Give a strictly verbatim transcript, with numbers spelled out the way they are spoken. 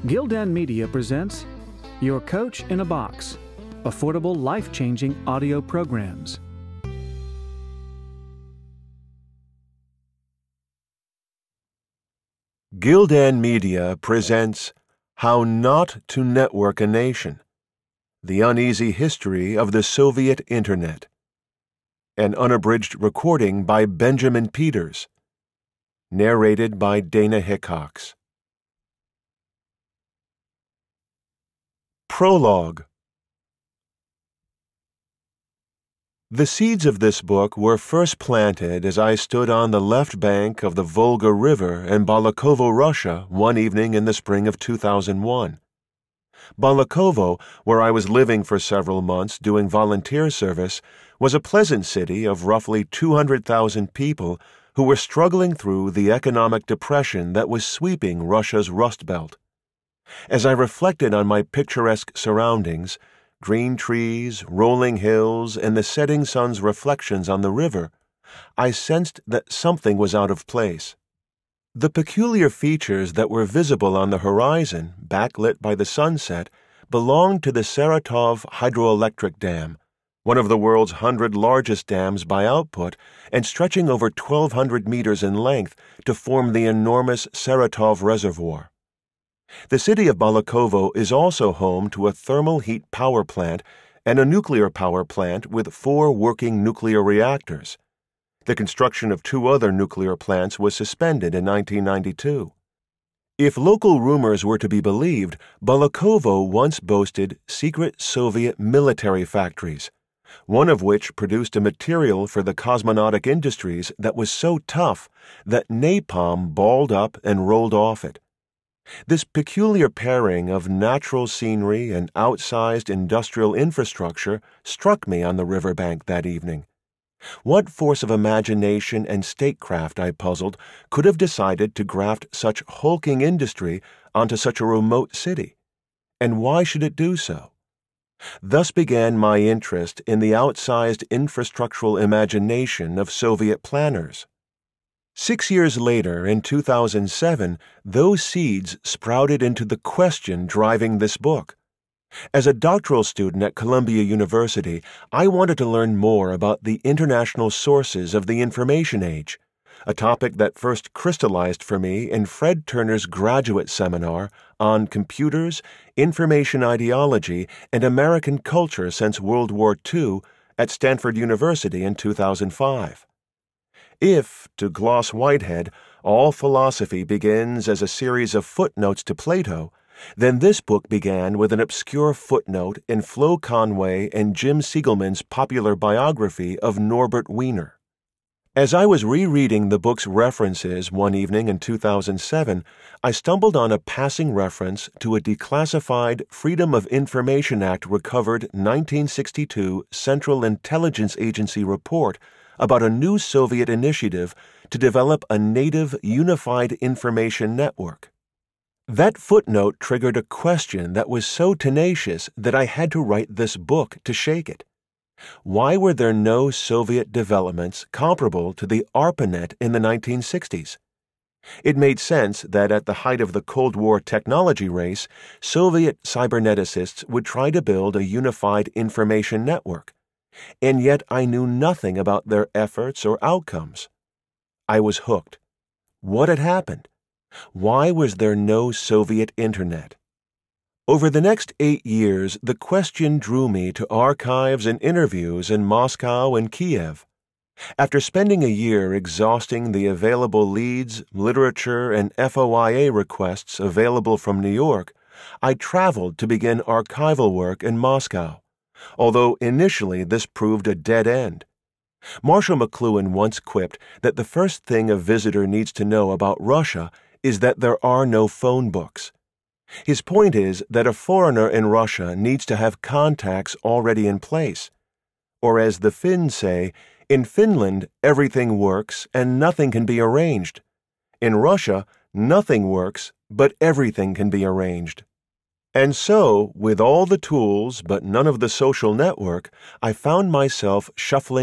Gildan Media presents Your Coach in a Box, affordable, life-changing audio programs. Gildan Media presents How Not to Network a Nation, The Uneasy History of the Soviet Internet. An unabridged recording by Benjamin Peters. Narrated by Dana Hickox. Prologue. The seeds of this book were first planted as I stood on the left bank of the Volga River in Balakovo, Russia, one evening in the spring of two thousand one. Balakovo, where I was living for several months doing volunteer service, was a pleasant city of roughly two hundred thousand people who were struggling through the economic depression that was sweeping Russia's Rust Belt. As I reflected on my picturesque surroundings, green trees, rolling hills, and the setting sun's reflections on the river, I sensed that something was out of place. The peculiar features that were visible on the horizon, backlit by the sunset, belonged to the Saratov hydroelectric dam, one of the world's hundred largest dams by output and stretching over twelve hundred meters in length to form the enormous Saratov Reservoir. The city of Balakovo is also home to a thermal heat power plant and a nuclear power plant with four working nuclear reactors. The construction of two other nuclear plants was suspended in nineteen ninety-two. If local rumors were to be believed, Balakovo once boasted secret Soviet military factories, one of which produced a material for the cosmonautic industries that was so tough that napalm balled up and rolled off it. This peculiar pairing of natural scenery and outsized industrial infrastructure struck me on the riverbank that evening. What force of imagination and statecraft, I puzzled, could have decided to graft such hulking industry onto such a remote city? And why should it do so? Thus began my interest in the outsized infrastructural imagination of Soviet planners. Six years later, in two thousand seven, those seeds sprouted into the question driving this book. As a doctoral student at Columbia University, I wanted to learn more about the international sources of the information age, a topic that first crystallized for me in Fred Turner's graduate seminar on Computers, Information Ideology, and American Culture Since World War Two at Stanford University in two thousand five. If, to gloss Whitehead, all philosophy begins as a series of footnotes to Plato, then this book began with an obscure footnote in Flo Conway and Jim Siegelman's popular biography of Norbert Wiener. As I was rereading the book's references one evening in two thousand seven, I stumbled on a passing reference to a declassified Freedom of Information Act recovered nineteen sixty-two Central Intelligence Agency report about a new Soviet initiative to develop a native unified information network. That footnote triggered a question that was so tenacious that I had to write this book to shake it. Why were there no Soviet developments comparable to the ARPANET in the nineteen sixties? It made sense that at the height of the Cold War technology race, Soviet cyberneticists would try to build a unified information network. And yet I knew nothing about their efforts or outcomes. I was hooked. What had happened? Why was there no Soviet Internet? Over the next eight years, the question drew me to archives and interviews in Moscow and Kiev. After spending a year exhausting the available leads, literature, and F O I A requests available from New York, I traveled to begin archival work in Moscow, although initially this proved a dead end. Marshall McLuhan once quipped that the first thing a visitor needs to know about Russia is that there are no phone books. His point is that a foreigner in Russia needs to have contacts already in place. Or as the Finns say, in Finland everything works and nothing can be arranged. In Russia, nothing works, but everything can be arranged. And so, with all the tools but none of the social network, I found myself shuffling